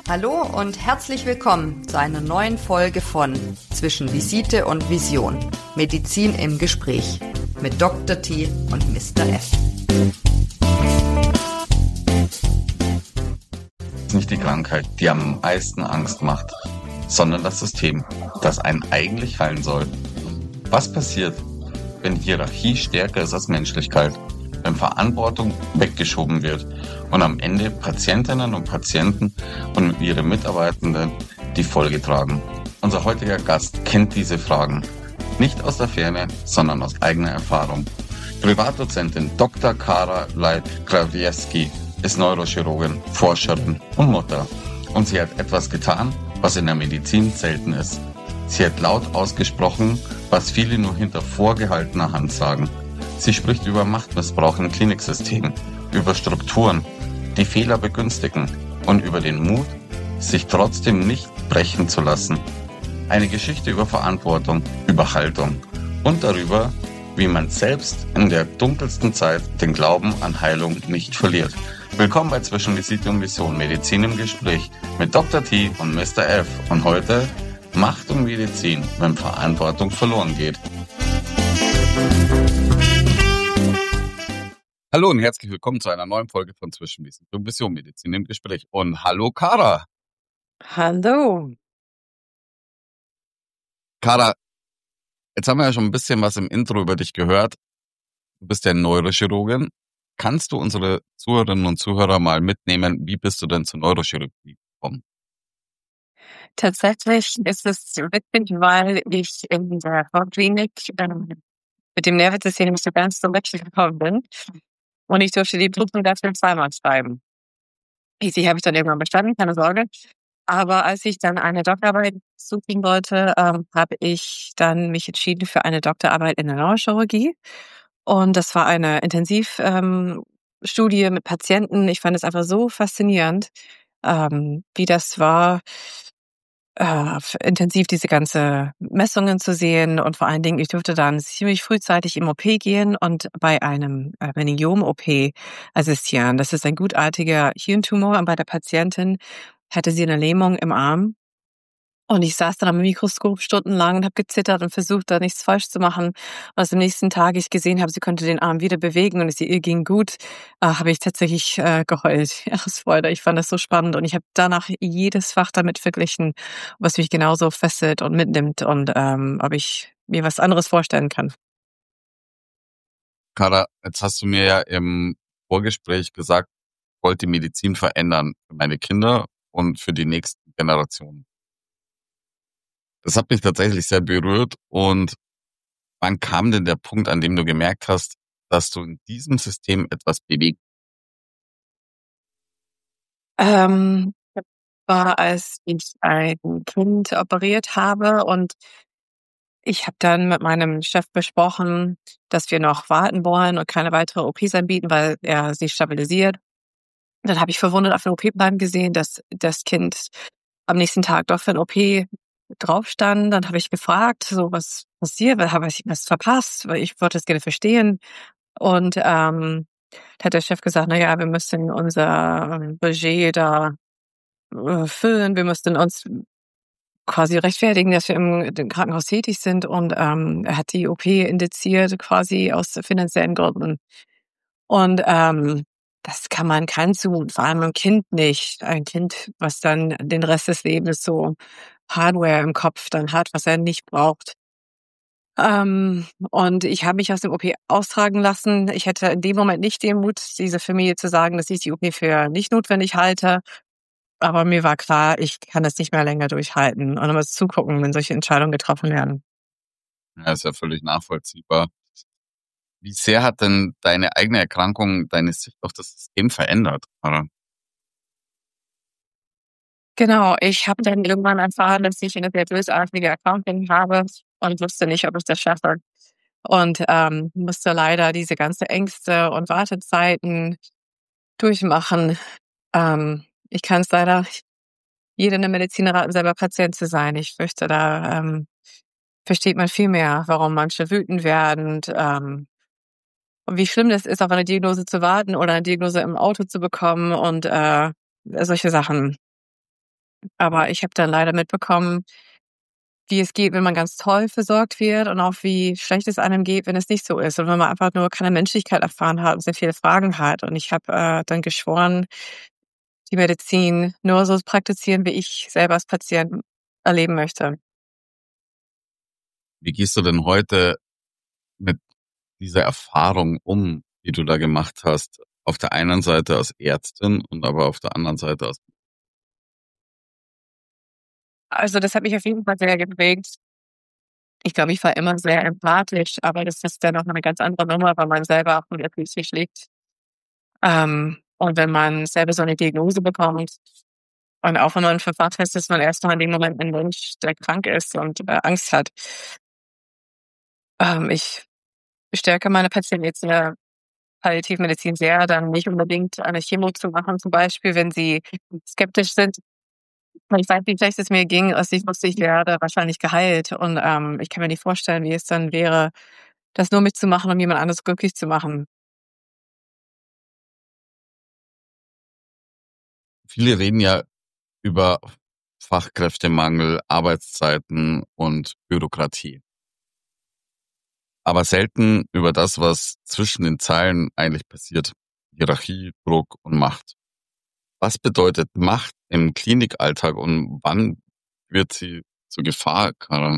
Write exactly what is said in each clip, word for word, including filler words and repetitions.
Hallo und herzlich willkommen zu einer neuen Folge von Zwischen Visite und Vision. Medizin im Gespräch mit Doktor T und Mister F. Es ist nicht die Krankheit, die am meisten Angst macht, sondern das System, das einen eigentlich heilen soll. Was passiert, wenn Hierarchie stärker ist als Menschlichkeit, wenn Verantwortung weggeschoben wird und am Ende Patientinnen und Patienten und ihre Mitarbeitenden die Folge tragen? Unser heutiger Gast kennt diese Fragen, nicht aus der Ferne, sondern aus eigener Erfahrung. Privatdozentin Doktor Kara Leit-Krawiecki ist Neurochirurgin, Forscherin und Mutter. Und sie hat etwas getan, was in der Medizin selten ist. Sie hat laut ausgesprochen, was viele nur hinter vorgehaltener Hand sagen. Sie spricht über Machtmissbrauch im Kliniksystem, über Strukturen, die Fehler begünstigen und über den Mut, sich trotzdem nicht brechen zu lassen. Eine Geschichte über Verantwortung, über Haltung und darüber, wie man selbst in der dunkelsten Zeit den Glauben an Heilung nicht verliert. Willkommen bei Zwischen Visite und Vision, Medizin im Gespräch mit Doktor T und Mister F. Und heute Macht und Medizin, wenn Verantwortung verloren geht. Hallo und herzlich willkommen zu einer neuen Folge von Zwischen Visite und Vision, Medizin im Gespräch. Und hallo Kara. Hallo. Kara, jetzt haben wir ja schon ein bisschen was im Intro über dich gehört. Du bist ja Neurochirurgin. Kannst du unsere Zuhörerinnen und Zuhörer mal mitnehmen, wie bist du denn zur Neurochirurgie gekommen? Tatsächlich ist es witzig, weil ich in der Klinik ähm, mit dem Nervensystem nicht so ganz zum Wechsel gekommen bin. Und ich durfte die Prüfung dafür zweimal schreiben. Die habe ich dann irgendwann bestanden, keine Sorge. Aber als ich dann eine Doktorarbeit suchen wollte, ähm, habe ich dann mich entschieden für eine Doktorarbeit in der Neurochirurgie. Und das war eine Intensivstudie ähm, mit Patienten. Ich fand es einfach so faszinierend, ähm, wie das war, äh, intensiv diese ganze Messungen zu sehen. Und vor allen Dingen, ich durfte dann ziemlich frühzeitig im O P gehen und bei einem äh, Meningiom-O P assistieren. Das ist ein gutartiger Hirntumor und bei der Patientin hatte sie eine Lähmung im Arm. Und ich saß dann am Mikroskop stundenlang und habe gezittert und versucht, da nichts falsch zu machen. Und als am nächsten Tag ich gesehen habe, sie konnte den Arm wieder bewegen und es ihr ging gut, äh, habe ich tatsächlich äh, geheult aus Freude. Ich fand das so spannend und ich habe danach jedes Fach damit verglichen, was mich genauso fesselt und mitnimmt und ähm, ob ich mir was anderes vorstellen kann. Kara, jetzt hast du mir ja im Vorgespräch gesagt, ich wollte die Medizin verändern für meine Kinder und für die nächsten Generationen. Das hat mich tatsächlich sehr berührt. Und wann kam denn der Punkt, an dem du gemerkt hast, dass du in diesem System etwas bewegt? Ähm, das war, als ich ein Kind operiert habe und ich habe dann mit meinem Chef besprochen, dass wir noch warten wollen und keine weitere O Ps anbieten, weil er sie stabilisiert. Dann habe ich verwundert auf den O P-Plan gesehen, dass das Kind am nächsten Tag doch für ein O P drauf stand. Dann habe ich gefragt, so was passiert, habe ich was verpasst, weil ich wollte es gerne verstehen. Und ähm, da hat der Chef gesagt, na ja, wir müssen unser ähm, Budget da äh, füllen, wir müssten uns quasi rechtfertigen, dass wir im, im Krankenhaus tätig sind. Und ähm, er hat die O P indiziert quasi aus finanziellen Gründen. Und ähm, das kann man kann zu, vor allem ein Kind nicht. Ein Kind, was dann den Rest des Lebens so Hardware im Kopf dann hat, was er nicht braucht. Ähm, und ich habe mich aus dem O P austragen lassen. Ich hätte in dem Moment nicht den Mut, dieser Familie zu sagen, dass ich die O P für nicht notwendig halte. Aber mir war klar, ich kann das nicht mehr länger durchhalten und immer zugucken, wenn solche Entscheidungen getroffen werden. Ja, ist ja völlig nachvollziehbar. Wie sehr hat denn deine eigene Erkrankung deine Sicht auf das System verändert, Kara? Genau, ich habe dann irgendwann erfahren, dass ich eine sehr bösartige Erkrankung habe und wusste nicht, ob ich das schaffe. Und ähm, musste leider diese ganze Ängste und Wartezeiten durchmachen. Ähm, ich kann es leider jeder in der Medizin raten, selber Patient zu sein. Ich fürchte, da ähm, versteht man viel mehr, warum manche wütend werden, ähm, und wie schlimm das ist, auf eine Diagnose zu warten oder eine Diagnose im Auto zu bekommen und äh, solche Sachen. Aber ich habe dann leider mitbekommen, wie es geht, wenn man ganz toll versorgt wird und auch wie schlecht es einem geht, wenn es nicht so ist und wenn man einfach nur keine Menschlichkeit erfahren hat und sehr viele Fragen hat. Und ich habe, äh, dann geschworen, die Medizin nur so zu praktizieren, wie ich selber als Patient erleben möchte. Wie gehst du denn heute mit dieser Erfahrung um, die du da gemacht hast? Auf der einen Seite als Ärztin und aber auf der anderen Seite als Also, das hat mich auf jeden Fall sehr geprägt. Ich glaube, ich war immer sehr empathisch, aber das ist dann noch mal 'ne ganz andere Nummer, weil man selber auch unter Plötzlich liegt. Ähm, und wenn man selber so 'ne Diagnose bekommt und auch wenn man verfacht ist, ist man erst mal in dem Moment 'n Mensch, der krank ist und, äh, Angst hat. Ähm, ich bestärke meine Patienten jetzt in der Palliativmedizin sehr, dann nicht unbedingt eine Chemo zu machen, zum Beispiel, wenn sie skeptisch sind. Weil ich weiß, wie schlecht es mir ging, als ich wusste, ich werde wahrscheinlich geheilt. Und, ähm, ich kann mir nicht vorstellen, wie es dann wäre, das nur mitzumachen, um jemand anderes glücklich zu machen. Viele reden ja über Fachkräftemangel, Arbeitszeiten und Bürokratie. Aber selten über das, was zwischen den Zeilen eigentlich passiert. Hierarchie, Druck und Macht. Was bedeutet Macht im Klinikalltag und wann wird sie zur Gefahr, Kara?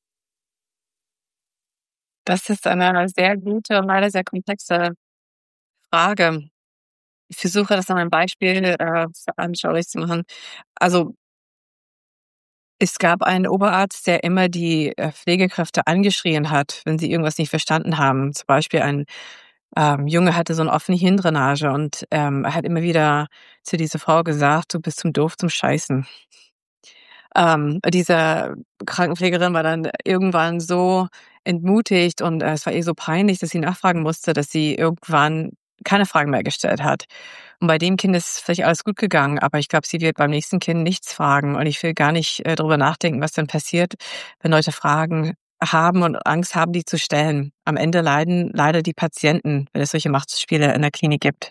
Das ist eine sehr gute und leider sehr komplexe Frage. Ich versuche das an einem Beispiel, äh, anschaulich zu machen. Also es gab einen Oberarzt, der immer die, äh, Pflegekräfte angeschrien hat, wenn sie irgendwas nicht verstanden haben. Zum Beispiel ein, ähm, Junge hatte so 'ne offene Hirndrainage und, ähm, er hat immer wieder zu dieser Frau gesagt: „Du bist zu doof zum Scheißen.“ Ähm, diese Krankenpflegerin war dann irgendwann so entmutigt und, äh, es war ihr so peinlich, dass sie nachfragen musste, dass sie irgendwann keine Fragen mehr gestellt hat. Und bei dem Kind ist vielleicht alles gut gegangen, aber ich glaube, sie wird beim nächsten Kind nichts fragen und ich will gar nicht, äh, drüber nachdenken, was dann passiert, wenn Leute Fragen haben und Angst haben, die zu stellen. Am Ende leiden leider die Patienten, wenn es solche Machtspiele in der Klinik gibt.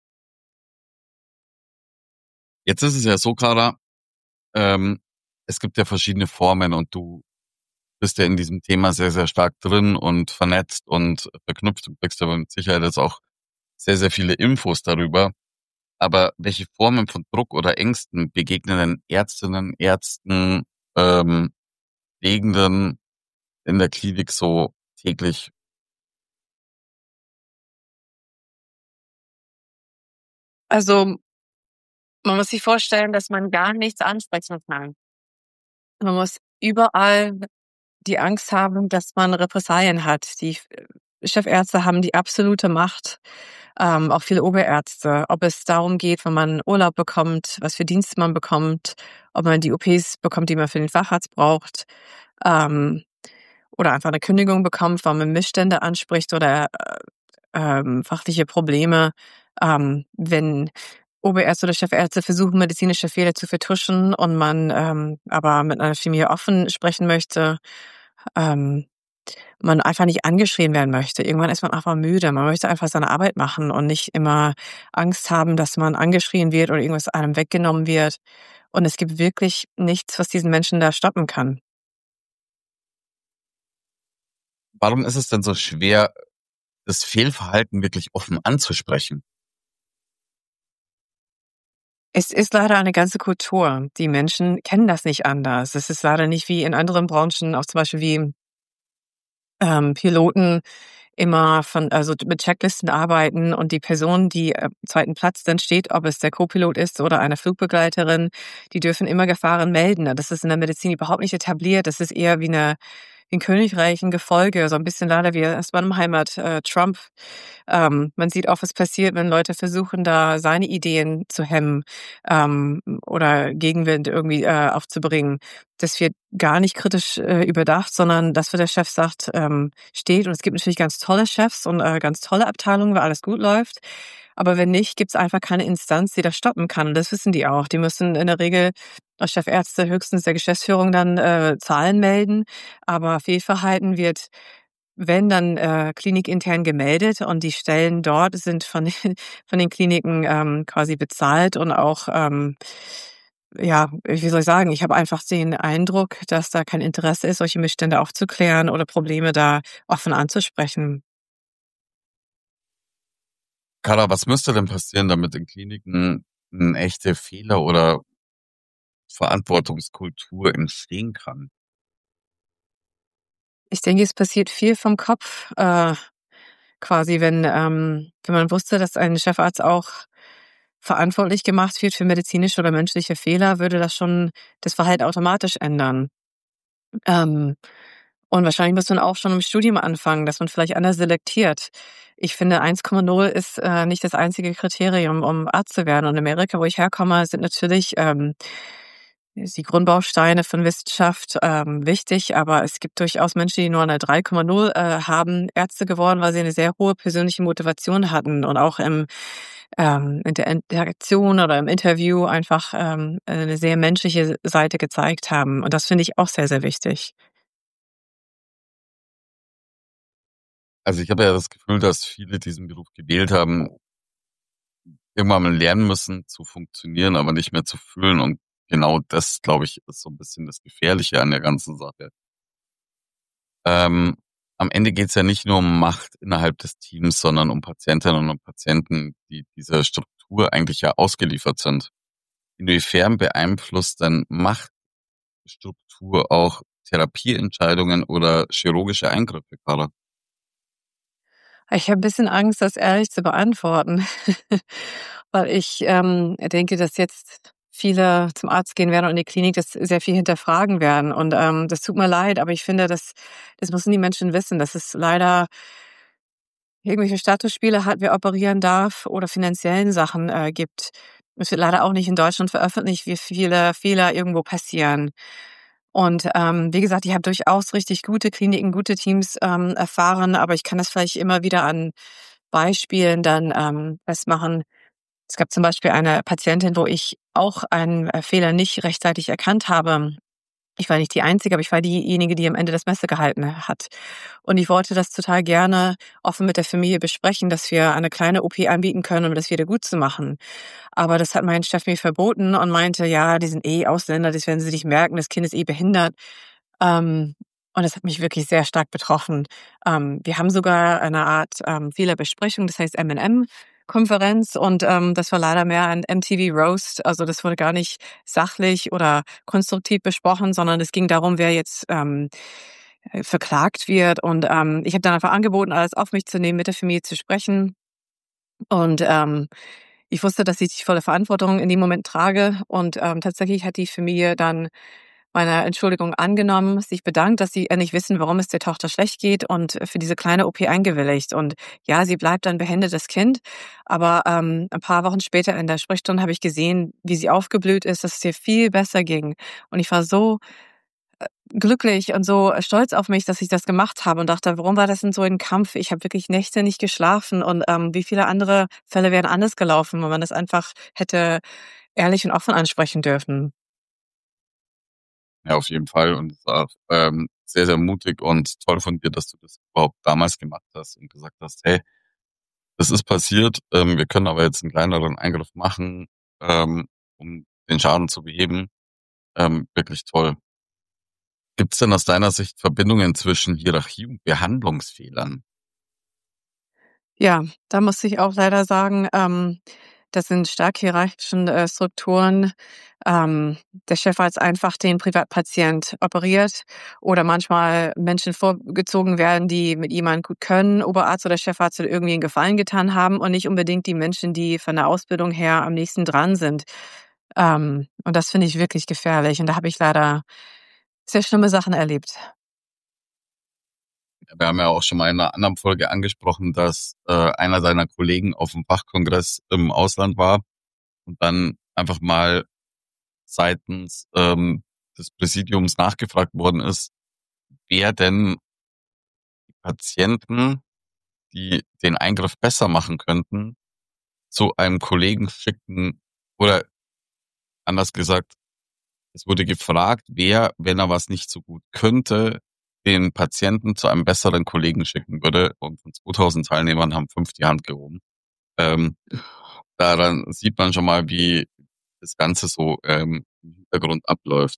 Jetzt ist es ja so, Kara, ähm, es gibt ja verschiedene Formen und du bist ja in diesem Thema sehr, sehr stark drin und vernetzt und verknüpft. Du kriegst aber mit Sicherheit jetzt auch sehr, sehr viele Infos darüber. Aber welche Formen von Druck oder Ängsten begegnen denn Ärztinnen, Ärzten, ähm, Pflegenden in der Klinik so täglich? Also, man muss sich vorstellen, dass man gar nichts ansprechen kann. Man muss überall die Angst haben, dass man Repressalien hat. Die F Chefärzte haben die absolute Macht, ähm, auch viele Oberärzte. Ob es darum geht, wenn man Urlaub bekommt, was für Dienste man bekommt, ob man die O Ps bekommt, die man für den Facharzt braucht, ähm, oder einfach 'ne Kündigung bekommt, weil man Missstände anspricht oder, äh, ähm, fachliche Probleme. Ähm, wenn Oberärzte oder Chefärzte versuchen, medizinische Fehler zu vertuschen und man, ähm, aber mit einer Chemie offen sprechen möchte, ähm, man einfach nicht angeschrien werden möchte. Irgendwann ist man einfach müde. Man möchte einfach seine Arbeit machen und nicht immer Angst haben, dass man angeschrien wird oder irgendwas einem weggenommen wird. Und es gibt wirklich nichts, was diesen Menschen da stoppen kann. Warum ist es denn so schwer, das Fehlverhalten wirklich offen anzusprechen? Es ist leider eine ganze Kultur. Die Menschen kennen das nicht anders. Es ist leider nicht wie in anderen Branchen, auch zum Beispiel wie ähm, Piloten immer von also mit Checklisten arbeiten und die Person, die am zweiten Platz dann steht, ob es der Co-Pilot ist oder eine Flugbegleiterin, die dürfen immer Gefahren melden. Das ist in der Medizin überhaupt nicht etabliert. Das ist eher wie 'ne wie 'n Königreich, 'n Gefolge, so 'n bisschen leider wie aus meinem Heimat äh, Trump. Ähm, man sieht auch, was passiert, wenn Leute versuchen, da seine Ideen zu hemmen, ähm, oder Gegenwind irgendwie, äh, aufzubringen. Das wird gar nicht kritisch, äh, überdacht, sondern das, was der Chef sagt, ähm, steht. Und es gibt natürlich ganz tolle Chefs und, äh, ganz tolle Abteilungen, wo alles gut läuft. Aber wenn nicht, gibt's einfach keine Instanz, die das stoppen kann. Und das wissen die auch. Die müssen in der Regel als Chefärzte höchstens der Geschäftsführung dann, äh, Zahlen melden. Aber Fehlverhalten wird, wenn dann, äh, klinikintern gemeldet und die Stellen dort sind von den von den Kliniken, ähm, quasi bezahlt und auch, ähm ja, wie soll ich sagen, ich habe einfach den Eindruck, dass da kein Interesse ist, solche Missstände aufzuklären oder Probleme da offen anzusprechen. Carla, was müsste denn passieren, damit in Kliniken 'n echte Fehler oder Verantwortungskultur entstehen kann? Ich denke, es passiert viel vom Kopf, äh, quasi, wenn, ähm wenn man wusste, dass ein Chefarzt auch verantwortlich gemacht wird für medizinische oder menschliche Fehler, würde das schon das Verhalten automatisch ändern. Ähm, und wahrscheinlich muss man auch schon im Studium anfangen, dass man vielleicht anders selektiert. Ich finde, eins Komma null ist, äh, nicht das einzige Kriterium, um Arzt zu werden. Und in Amerika, wo ich herkomme, sind natürlich, ähm, die Grundbausteine von Wissenschaft, ähm, wichtig, aber es gibt durchaus Menschen, die nur eine drei Komma null, äh, haben, Ärzte geworden, weil sie eine sehr hohe persönliche Motivation hatten und auch im ähm, in der Interaktion oder im Interview einfach, ähm, eine sehr menschliche Seite gezeigt haben. Und das finde ich auch sehr, sehr wichtig. Also, ich habe ja das Gefühl, dass viele diesen Beruf gewählt haben, irgendwann mal lernen müssen zu funktionieren, aber nicht mehr zu fühlen. Und genau das, glaube ich, ist so ein bisschen das Gefährliche an der ganzen Sache. Ähm, am Ende geht's ja nicht nur um Macht innerhalb des Teams, sondern um Patientinnen und Patienten, die dieser Struktur eigentlich ja ausgeliefert sind. Inwiefern beeinflusst denn Machtstruktur auch Therapieentscheidungen oder chirurgische Eingriffe, Carla? Ich habe 'n bisschen Angst, das ehrlich zu beantworten, weil ich, ähm, denke, dass jetzt viele zum Arzt gehen werden und in die Klinik das sehr viel hinterfragen werden. Und, ähm, das tut mir leid, aber ich finde, das das müssen die Menschen wissen, dass es leider irgendwelche Statusspiele hat, wer operieren darf oder finanziellen Sachen, äh, gibt. Es wird leider auch nicht in Deutschland veröffentlicht, wie viele Fehler irgendwo passieren. Und, ähm, wie gesagt, ich habe durchaus richtig gute Kliniken, gute Teams, ähm, erfahren, aber ich kann das vielleicht immer wieder an Beispielen dann, ähm, festmachen. Es gab zum Beispiel eine Patientin, wo ich auch einen, äh, Fehler nicht rechtzeitig erkannt habe. Ich war nicht die Einzige, aber ich war diejenige, die am Ende das Messer gehalten hat. Und ich wollte das total gerne offen mit der Familie besprechen, dass wir eine kleine O P anbieten können, um das wieder gut zu machen. Aber das hat mein Chef mir verboten und meinte: „Ja, die sind eh Ausländer, das werden sie nicht merken, das Kind ist eh behindert." Ähm, und das hat mich wirklich sehr stark betroffen. Ähm, wir haben sogar eine Art, ähm, Fehlerbesprechung, das heißt M and M-Konferenz und, ähm, das war leider mehr ein M T V Roast. Also, das wurde gar nicht sachlich oder konstruktiv besprochen, sondern es ging darum, wer jetzt, ähm, äh, verklagt wird. Und, ähm, ich habe dann einfach angeboten, alles auf mich zu nehmen, mit der Familie zu sprechen. Und, ähm, ich wusste, dass ich die volle Verantwortung in dem Moment trage und, ähm, tatsächlich hat die Familie dann meine Entschuldigung angenommen, sich bedankt, dass sie endlich wissen, warum es der Tochter schlecht geht und für diese kleine O P eingewilligt. Und ja, sie bleibt ein behindertes Kind, aber, ähm, ein paar Wochen später in der Sprechstunde habe ich gesehen, wie sie aufgeblüht ist, dass es ihr viel besser ging. Und ich war so glücklich und so stolz auf mich, dass ich das gemacht habe und dachte: „Warum war das denn so ein Kampf?" Ich habe wirklich Nächte nicht geschlafen und, ähm, wie viele andere Fälle wären anders gelaufen, wenn man das einfach hätte ehrlich und offen ansprechen dürfen. Ja, auf jeden Fall. Und es war, ähm, sehr, sehr mutig und toll von dir, dass du das überhaupt damals gemacht hast und gesagt hast: „Hey, das ist passiert, ähm, wir können aber jetzt einen kleineren Eingriff machen, ähm, um den Schaden zu beheben." Ähm, wirklich toll. Gibt es denn aus deiner Sicht Verbindungen zwischen Hierarchie und Behandlungsfehlern? Ja, da muss ich auch leider sagen, ähm, das sind stark hierarchischen, äh, Strukturen. Ähm, der Chefarzt einfach den Privatpatient operiert oder manchmal Menschen vorgezogen werden, die mit jemandem gut können, Oberarzt oder Chefarzt oder irgendwie 'n Gefallen getan haben und nicht unbedingt die Menschen, die von der Ausbildung her am nächsten dran sind. Ähm, und das finde ich wirklich gefährlich und da habe ich leider sehr schlimme Sachen erlebt. Wir haben ja auch schon mal in einer anderen Folge angesprochen, dass, äh, einer deiner Kollegen auf dem Fachkongress im Ausland war und dann einfach mal seitens, ähm, des Präsidiums nachgefragt worden ist, wer denn Patienten, die den Eingriff besser machen könnten, zu einem Kollegen schicken oder anders gesagt, es wurde gefragt, wer, wenn er was nicht so gut könnte, den Patienten zu einem besseren Kollegen schicken würde. Und von zweitausend Teilnehmern haben fünf die Hand gehoben. Ähm, daran sieht man schon mal, wie das Ganze so ähm, im Hintergrund abläuft.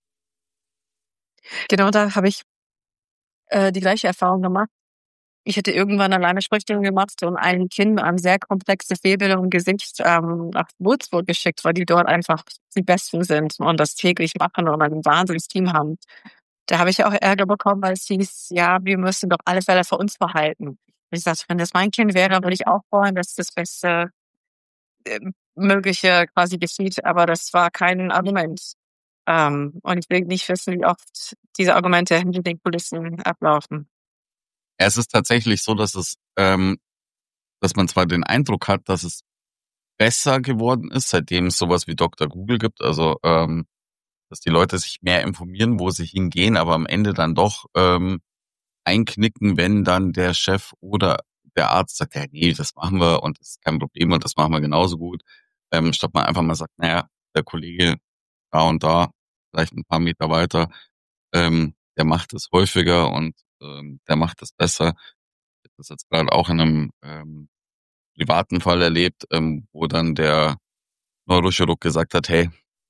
Genau, da habe ich äh, die gleiche Erfahrung gemacht. Ich hatte irgendwann alleine Sprechstunde gemacht und ein Kind mit einem sehr komplexen Fehlbildung im Gesicht ähm, nach Würzburg geschickt, weil die dort einfach die Besten sind und das täglich machen und ein wahnsinniges Team haben. Da habe ich auch Ärger bekommen, weil es hieß, ja, wir müssen doch alle Fälle für uns behalten. Ich sagte, wenn das mein Kind wäre, würde ich auch wollen, dass das Beste äh, Mögliche quasi geschieht, aber das war kein Argument. Ähm, und ich will nicht wissen, wie oft diese Argumente hinter den Kulissen ablaufen. Es ist tatsächlich so, dass es, ähm, dass man zwar den Eindruck hat, dass es besser geworden ist, seitdem es sowas wie Doktor Google gibt, also ähm, dass die Leute sich mehr informieren, wo sie hingehen, aber am Ende dann doch ähm, einknicken, wenn dann der Chef oder der Arzt sagt, ja, nee, das machen wir und das ist kein Problem und das machen wir genauso gut, ähm, statt man einfach mal sagt, naja, der Kollege da und da, vielleicht ein paar Meter weiter, ähm, der macht es häufiger und ähm, der macht es besser. Ich habe das jetzt gerade auch in einem ähm, privaten Fall erlebt, ähm, wo dann der Neurochirurg gesagt hat, hey,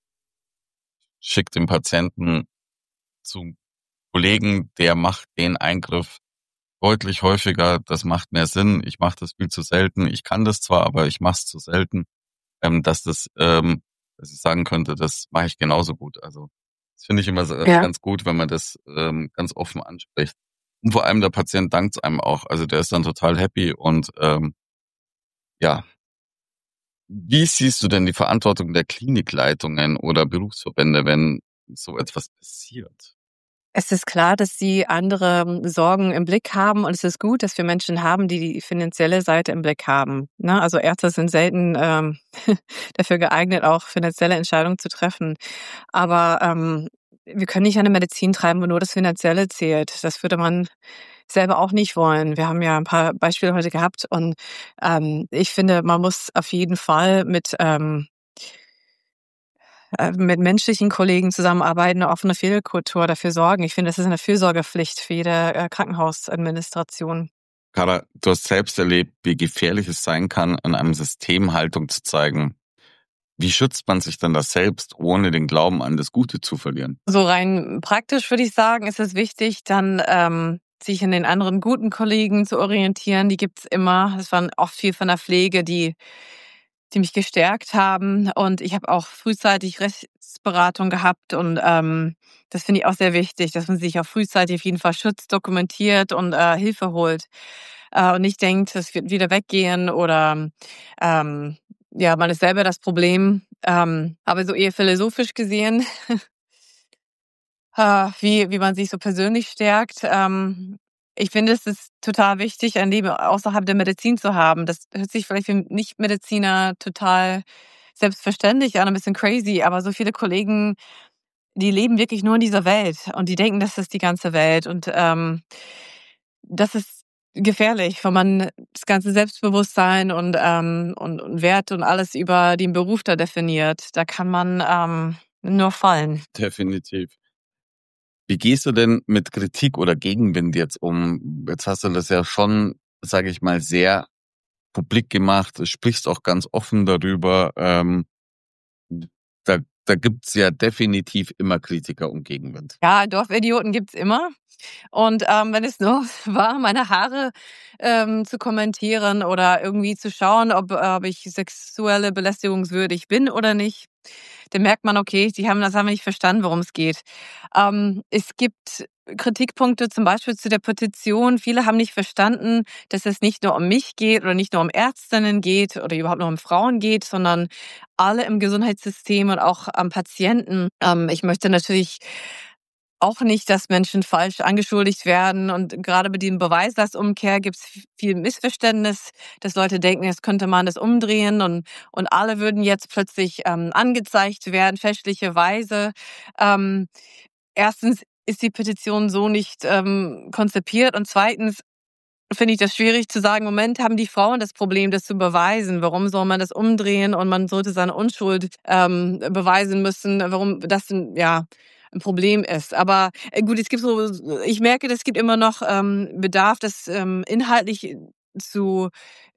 schick den Patienten zum Kollegen, der macht den Eingriff deutlich häufiger, das macht mehr Sinn, ich mache das viel zu selten, ich kann das zwar, aber ich mache es zu selten, ähm, dass das, ähm, dass ich sagen könnte, das mache ich genauso gut. Also das finde ich immer so- Ja. ganz gut, wenn man das ähm, ganz offen anspricht. Und vor allem der Patient dankt einem auch, also der ist dann total happy und ähm, ja. Wie siehst du denn die Verantwortung der Klinikleitungen oder Berufsverbände, wenn so etwas passiert? Es ist klar, dass sie andere ähm, Sorgen im Blick haben und es ist gut, dass wir Menschen haben, die die finanzielle Seite im Blick haben, ne? Also Ärzte sind selten ähm, dafür geeignet, auch finanzielle Entscheidungen zu treffen. Aber ähm, wir können nicht eine Medizin treiben, wo nur das Finanzielle zählt. Das würde man selber auch nicht wollen. Wir haben ja ein paar Beispiele heute gehabt und ähm, ich finde, man muss auf jeden Fall mit ähm, äh, mit menschlichen Kollegen zusammenarbeiten, eine offene Fehlerkultur dafür sorgen. Ich finde, das ist eine Fürsorgepflicht für jede äh, Krankenhausadministration. Cara, du hast selbst erlebt, wie gefährlich es sein kann, an einem System Haltung zu zeigen. Wie schützt man sich denn das selbst, ohne den Glauben an das Gute zu verlieren? So rein praktisch würde ich sagen, ist es wichtig, dann ähm, sich in den anderen guten Kollegen zu orientieren. Die gibt's immer. Es waren oft viel von der Pflege, die die mich gestärkt haben. Und ich habe auch frühzeitig Rechtsberatung gehabt und ähm, das finde ich auch sehr wichtig, dass man sich auch frühzeitig auf jeden Fall schützt, dokumentiert und äh, Hilfe holt äh, und nicht denkt, es wird wieder weggehen oder ähm, ja, man ist selber das Problem. Ähm, aber so eher philosophisch gesehen, äh, wie, wie man sich so persönlich stärkt. Ähm, ich finde, es ist total wichtig, ein Leben außerhalb der Medizin zu haben. Das hört sich vielleicht für Nichtmediziner total selbstverständlich an, ein bisschen crazy, aber so viele Kollegen, die leben wirklich nur in dieser Welt und die denken, das ist die ganze Welt. Und ähm, das ist gefährlich, wenn man das ganze Selbstbewusstsein und, ähm, und, und Wert und alles über den Beruf da definiert. Da kann man ähm, nur fallen. Definitiv. Wie gehst du denn mit Kritik oder Gegenwind jetzt um? Jetzt hast du das ja schon, sage ich mal, sehr publik gemacht, du sprichst auch ganz offen darüber. Ähm, da da gibt's ja definitiv immer Kritiker und Gegenwind. Ja, Dorfidioten gibt's immer. Und ähm, wenn es nur war, meine Haare ähm, zu kommentieren oder irgendwie zu schauen, ob, ob ich sexuelle belästigungswürdig bin oder nicht, dann merkt man, okay, die haben das haben wir nicht verstanden, worum es geht. Ähm, es gibt Kritikpunkte zum Beispiel zu der Petition. Viele haben nicht verstanden, dass es nicht nur um mich geht oder nicht nur um Ärztinnen geht oder überhaupt nur um Frauen geht, sondern alle im Gesundheitssystem und auch am Patienten. Ähm, ich möchte natürlich auch nicht, dass Menschen falsch angeschuldigt werden. Und gerade bei diesem Beweislastumkehr gibt es viel Missverständnis, dass Leute denken, jetzt könnte man das umdrehen und, und alle würden jetzt plötzlich ähm, angezeigt werden, fälschlicherweise. Ähm, erstens ist die Petition so nicht ähm, konzipiert und zweitens finde ich das schwierig zu sagen, im Moment haben die Frauen das Problem, das zu beweisen. Warum soll man das umdrehen und man sollte seine Unschuld ähm, beweisen müssen, warum das ein, ja, ein Problem ist. Aber äh, gut, es gibt so, ich merke, es gibt immer noch ähm, Bedarf, das ähm, inhaltlich zu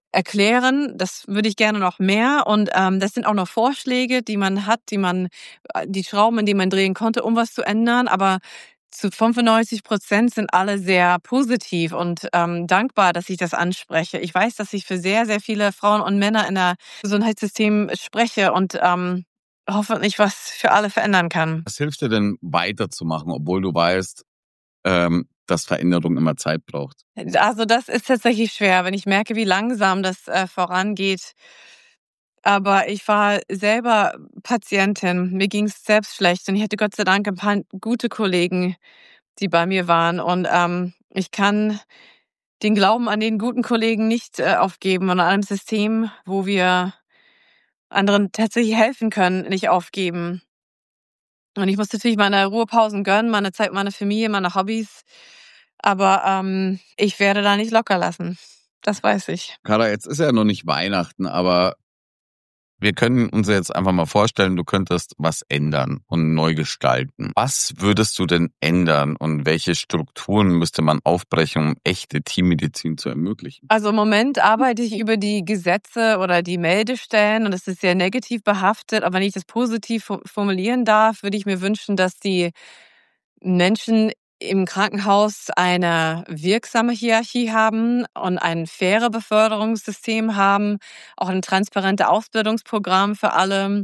erklären. Das würde ich gerne noch mehr. Und ähm, das sind auch noch Vorschläge, die man hat, die man, äh, die Schrauben, in die man drehen konnte, um was zu ändern. Aber zu fünfundneunzig Prozent sind alle sehr positiv und ähm, dankbar, dass ich das anspreche. Ich weiß, dass ich für sehr, sehr viele Frauen und Männer in der Gesundheitssystem spreche und ähm, hoffentlich was für alle verändern kann. Was hilft dir denn weiterzumachen, obwohl du weißt, ähm, dass Veränderung immer Zeit braucht? Also das ist tatsächlich schwer, wenn ich merke, wie langsam das äh, vorangeht. Aber ich war selber Patientin. Mir ging's selbst schlecht und ich hatte Gott sei Dank ein paar gute Kollegen, die bei mir waren. Und ähm, ich kann den Glauben an den guten Kollegen nicht äh, aufgeben und an einem System, wo wir anderen tatsächlich helfen können, nicht aufgeben. Und ich muss natürlich meine Ruhepausen gönnen, meine Zeit, meine Familie, meine Hobbys. Aber ähm, ich werde da nicht locker lassen. Das weiß ich. Cara, jetzt ist ja noch nicht Weihnachten, aber wir können uns jetzt einfach mal vorstellen, du könntest was ändern und neu gestalten. Was würdest du denn ändern und welche Strukturen müsste man aufbrechen, um echte Teammedizin zu ermöglichen? Also im Moment arbeite ich über die Gesetze oder die Meldestellen und das ist sehr negativ behaftet. Aber wenn ich das positiv fu- formulieren darf, würde ich mir wünschen, dass die Menschen im Krankenhaus eine wirksame Hierarchie haben und ein faire Beförderungssystem haben, auch ein transparentes Ausbildungsprogramm für alle,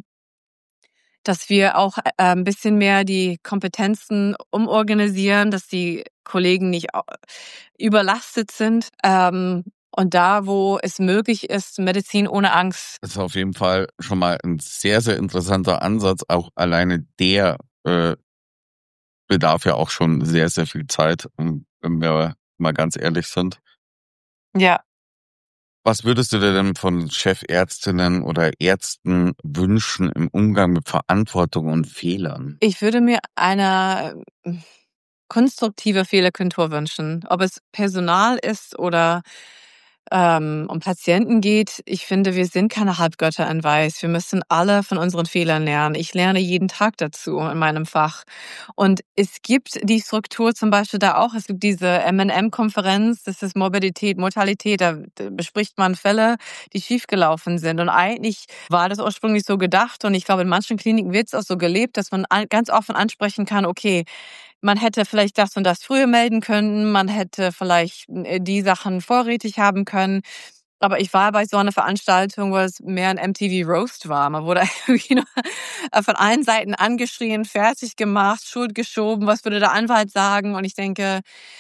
dass wir auch äh, ein bisschen mehr die Kompetenzen umorganisieren, dass die Kollegen nicht au- überlastet sind. Ähm, und da, wo es möglich ist, Medizin ohne Angst. Das ist auf jeden Fall schon mal ein sehr, sehr interessanter Ansatz. Auch alleine der äh, bedarf ja auch schon sehr, sehr viel Zeit, um- wenn wir mal ganz ehrlich sind. Ja. Was würdest du dir denn von Chefärztinnen oder Ärzten wünschen im Umgang mit Verantwortung und Fehlern? Ich würde mir eine äh, konstruktive Fehlerkultur wünschen. Ob es Personal ist oder ähm, um Patienten geht. Ich finde, wir sind keine Halbgötter in Weiß. Wir müssen alle von unseren Fehlern lernen. Ich lerne jeden Tag dazu in meinem Fach. Und es gibt die Struktur zum Beispiel da auch. Es gibt diese M N M-Konferenz, das ist Morbidität, Mortalität. Da da bespricht man Fälle, die schiefgelaufen sind. Und eigentlich war das ursprünglich so gedacht. Und ich glaube, in manchen Kliniken wird es auch so gelebt, dass man an- ganz offen ansprechen kann, okay, man hätte vielleicht das und das früher melden können, man hätte vielleicht äh, die Sachen vorrätig haben können. Aber ich war bei so einer Veranstaltung, wo es mehr ein M T V Roast war. Man wurde irgendwie nur äh, von allen Seiten angeschrien, fertig gemacht, Schuld geschoben, was würde der Anwalt sagen? Und ich denke,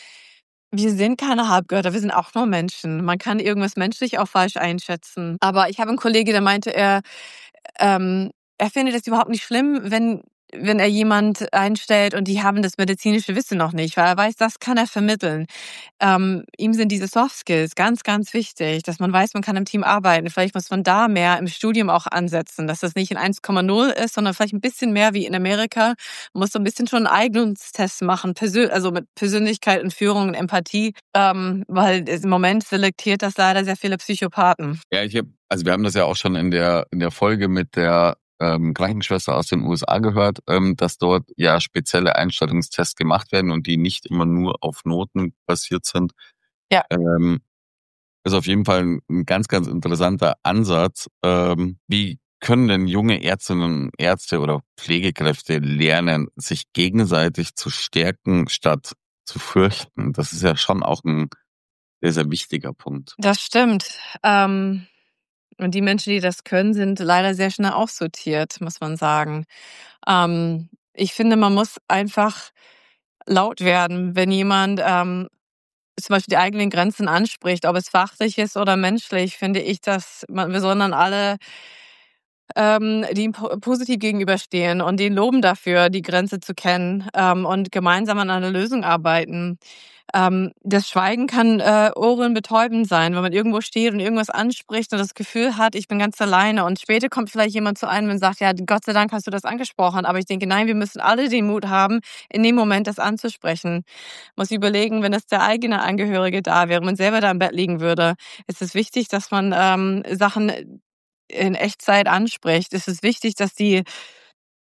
wir sind keine Halbgötter, wir sind auch nur Menschen. Man kann irgendwas menschlich auch falsch einschätzen. Aber ich habe einen Kollege, der meinte, er ähm, er findet es überhaupt nicht schlimm, wenn wenn er jemand einstellt und die haben das medizinische Wissen noch nicht, weil er weiß, das kann er vermitteln. Ähm, ihm sind diese Soft Skills ganz, ganz wichtig, dass man weiß, man kann im Team arbeiten. Vielleicht muss man da mehr im Studium auch ansetzen, dass das nicht in eins Komma null ist, sondern vielleicht ein bisschen mehr wie in Amerika. Man muss so ein bisschen schon einen Eignungstest machen, Persön also mit Persönlichkeit und Führung und Empathie, ähm, weil es im Moment selektiert das leider sehr viele Psychopathen. Ja, ich hab, also wir haben das ja auch schon in der in der Folge mit der ähm, Krankenschwester aus den U S A gehört, ähm, dass dort ja spezielle Einstellungstests gemacht werden und die nicht immer nur auf Noten basiert sind. Ja. Ähm, ist auf jeden Fall ein, ein ganz, ganz interessanter Ansatz. Ähm, wie können denn junge Ärztinnen und Ärzte oder Pflegekräfte lernen, sich gegenseitig zu stärken, statt zu fürchten? Das ist ja schon auch ein sehr, sehr wichtiger Punkt. Das stimmt. Ähm, und die Menschen, die das können, sind leider sehr schnell aussortiert, muss man sagen. Ähm, ich finde, man muss einfach laut werden, wenn jemand ähm, zum Beispiel die eigenen Grenzen anspricht, ob es fachlich ist oder menschlich, finde ich, dass man, wir sollen dann alle ähm, die ihm po positiv gegenüberstehen und den loben dafür, die Grenze zu kennen, ähm, und gemeinsam an einer Lösung arbeiten. Ähm, das Schweigen kann äh, ohrenbetäubend sein, wenn man irgendwo steht und irgendwas anspricht und das Gefühl hat, ich bin ganz alleine. Und später kommt vielleicht jemand zu einem und sagt, ja, Gott sei Dank hast du das angesprochen. Aber ich denke, nein, wir müssen alle den Mut haben, in dem Moment das anzusprechen. Muss überlegen, wenn das der eigene Angehörige da wäre, man selber da im Bett liegen würde, ist es wichtig, dass man ähm, Sachen in Echtzeit anspricht. Es ist wichtig, dass die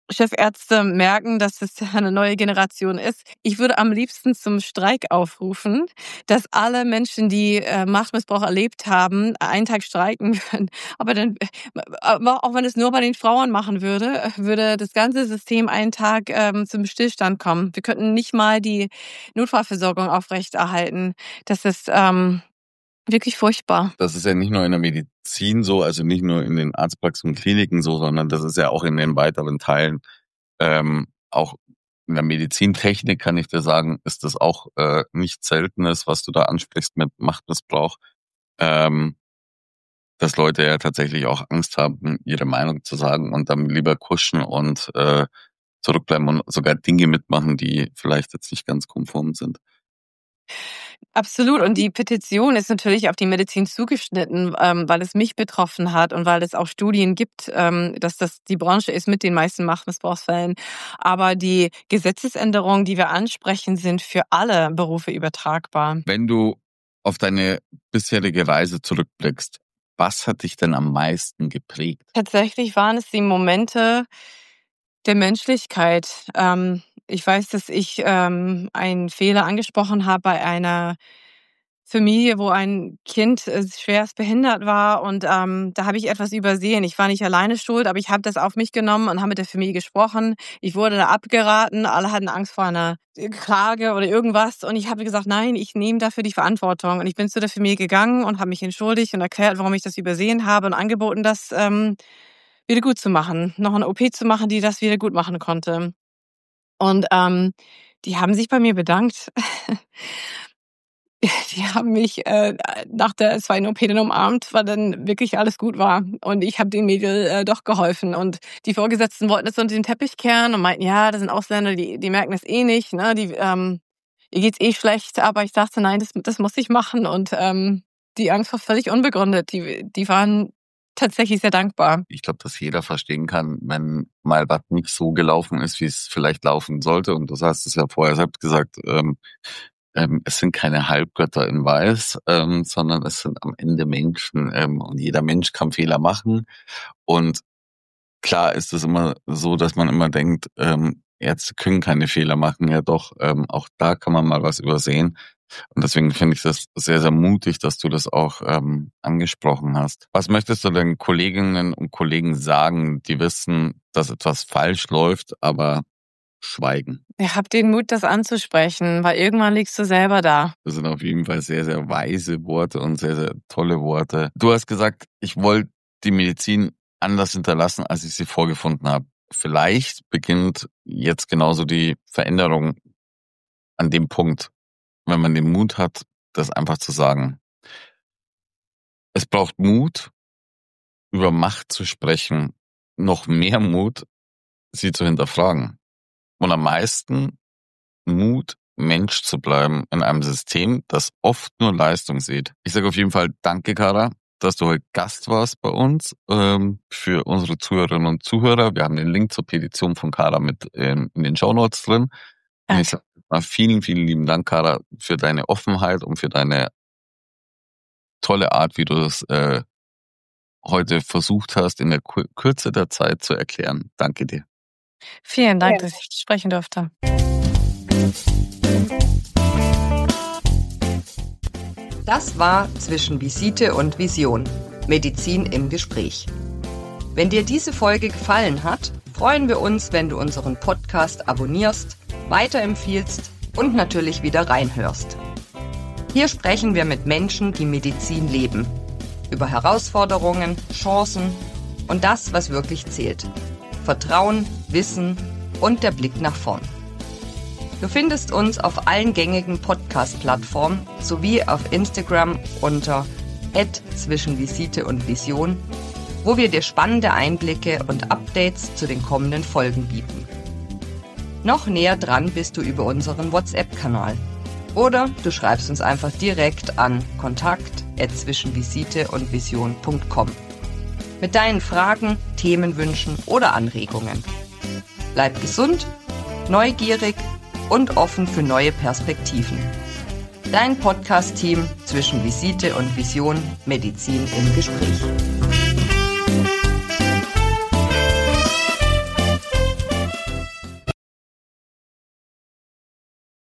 Chefärzte merken, dass es eine neue Generation ist. Ich würde am liebsten zum Streik aufrufen, dass alle Menschen, die äh, Machtmissbrauch erlebt haben, einen Tag streiken würden. Aber dann, aber auch wenn es nur bei den Frauen machen würde, würde das ganze System einen Tag ähm, zum Stillstand kommen. Wir könnten nicht mal die Notfallversorgung aufrechterhalten. Das ist ähm, wirklich furchtbar. Das ist ja nicht nur in der Medizin so, also nicht nur in den Arztpraxen und Kliniken so, sondern das ist ja auch in den weiteren Teilen, ähm, auch in der Medizintechnik kann ich dir sagen, ist das auch äh, nicht Seltenes, was du da ansprichst mit Machtmissbrauch, ähm, dass Leute ja tatsächlich auch Angst haben, ihre Meinung zu sagen und dann lieber kuschen und äh, zurückbleiben und sogar Dinge mitmachen, die vielleicht jetzt nicht ganz konform sind. Absolut. Und die Petition ist natürlich auf die Medizin zugeschnitten, ähm, weil es mich betroffen hat und weil es auch Studien gibt, ähm, dass das die Branche ist mit den meisten Machtmissbrauchsfällen. Aber die Gesetzesänderungen, die wir ansprechen, sind für alle Berufe übertragbar. Wenn du auf deine bisherige Reise zurückblickst, was hat dich denn am meisten geprägt? Tatsächlich waren es die Momente der Menschlichkeit. Ähm, ich weiß, dass ich ähm, einen Fehler angesprochen habe bei einer Familie, wo ein Kind äh, schwerst behindert war und ähm, da habe ich etwas übersehen. Ich war nicht alleine schuld, aber ich habe das auf mich genommen und habe mit der Familie gesprochen. Ich wurde da abgeraten, alle hatten Angst vor einer Klage oder irgendwas und ich habe gesagt, nein, ich nehme dafür die Verantwortung. Und ich bin zu der Familie gegangen und habe mich entschuldigt und erklärt, warum ich das übersehen habe und angeboten, das ähm, wieder gut zu machen, noch eine O P zu machen, die das wieder gut machen konnte. Und ähm, die haben sich bei mir bedankt. Die haben mich äh, nach der zweiten O P dann umarmt, weil dann wirklich alles gut war. Und ich habe dem Mädel äh, doch geholfen. Und die Vorgesetzten wollten es unter den Teppich kehren und meinten, ja, das sind Ausländer, die, die merken das eh nicht. Ne? Die, ähm, ihr geht's eh schlecht. Aber ich dachte, nein, das, das muss ich machen. Und ähm, die Angst war völlig unbegründet. Die, die waren tatsächlich sehr dankbar. Ich glaube, dass jeder verstehen kann, wenn mal was nicht so gelaufen ist, wie es vielleicht laufen sollte. Und du hast es ja vorher selbst gesagt, ähm, ähm, es sind keine Halbgötter in Weiß, ähm, sondern es sind am Ende Menschen. Ähm, und jeder Mensch kann Fehler machen. Und klar ist es immer so, dass man immer denkt, ähm, Ärzte können keine Fehler machen. Ja doch, ähm, auch da kann man mal was übersehen. Und deswegen finde ich das sehr, sehr mutig, dass du das auch ähm, angesprochen hast. Was möchtest du den Kolleginnen und Kollegen sagen, die wissen, dass etwas falsch läuft, aber schweigen? Ich habe den Mut, das anzusprechen, weil irgendwann liegst du selber da. Das sind auf jeden Fall sehr, sehr weise Worte und sehr, sehr tolle Worte. Du hast gesagt, ich wollte die Medizin anders hinterlassen, als ich sie vorgefunden habe. Vielleicht beginnt jetzt genauso die Veränderung an dem Punkt, wenn man den Mut hat, das einfach zu sagen. Es braucht Mut, über Macht zu sprechen, noch mehr Mut, sie zu hinterfragen. Und am meisten Mut, Mensch zu bleiben in einem System, das oft nur Leistung sieht. Ich sage auf jeden Fall danke, Kara, dass du heute Gast warst bei uns. Ähm, für unsere Zuhörerinnen und Zuhörer, wir haben den Link zur Petition von Kara mit ähm, in den Shownotes drin. Und ich sage mal vielen, vielen lieben Dank, Kara, für deine Offenheit und für deine tolle Art, wie du das äh, heute versucht hast, in der Kürze der Zeit zu erklären. Danke dir. Vielen Dank, dass ich sprechen durfte. Das war Zwischen Visite und Vision. Medizin im Gespräch. Wenn dir diese Folge gefallen hat, freuen wir uns, wenn du unseren Podcast abonnierst, weiterempfiehlst und natürlich wieder reinhörst. Hier sprechen wir mit Menschen, die Medizin leben. Über Herausforderungen, Chancen und das, was wirklich zählt. Vertrauen, Wissen und der Blick nach vorn. Du findest uns auf allen gängigen Podcast-Plattformen sowie auf Instagram unter at zwischen Visite und Vision, wo wir dir spannende Einblicke und Updates zu den kommenden Folgen bieten. Noch näher dran bist du über unseren WhatsApp-Kanal. Oder du schreibst uns einfach direkt an kontakt at zwischen visite und vision punkt com mit deinen Fragen, Themenwünschen oder Anregungen. Bleib gesund, neugierig und offen für neue Perspektiven. Dein Podcast-Team zwischen Visite und Vision, Medizin im Gespräch.